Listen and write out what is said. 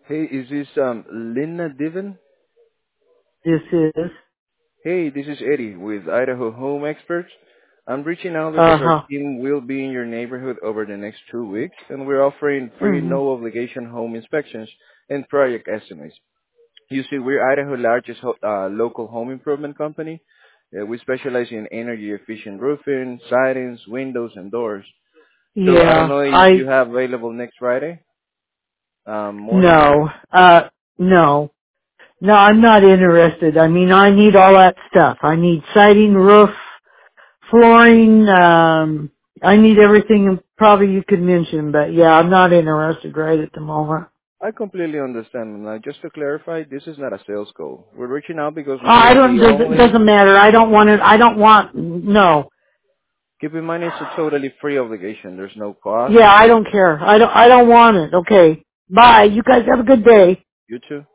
Hey, is this Lina Diven? This is. Hey, this is Eddie with Idaho Home Experts. I'm reaching out because our Uh-huh. team will be in your neighborhood over the next 2 weeks, and we're offering free, Hmm. no obligation home inspections and project estimates. You see, we're Idaho's largest local home improvement company. We specialize in energy efficient roofing, sidings, windows, and doors. So I don't Yeah, know if you I, have available next Friday morning. no, no. No, I'm not interested. I mean, I need all that stuff. I need siding, roof, flooring, I need everything probably you could mention, but yeah, I'm not interested right at the moment. I completely understand. Just to clarify, this is not a sales call. We're reaching out because we I are don't, the only. doesn't matter. I don't want it, no. Keep in mind, it's a totally free obligation. There's no cost. Yeah, I don't care. I don't want it. Okay. Bye. You guys have a good day. You too.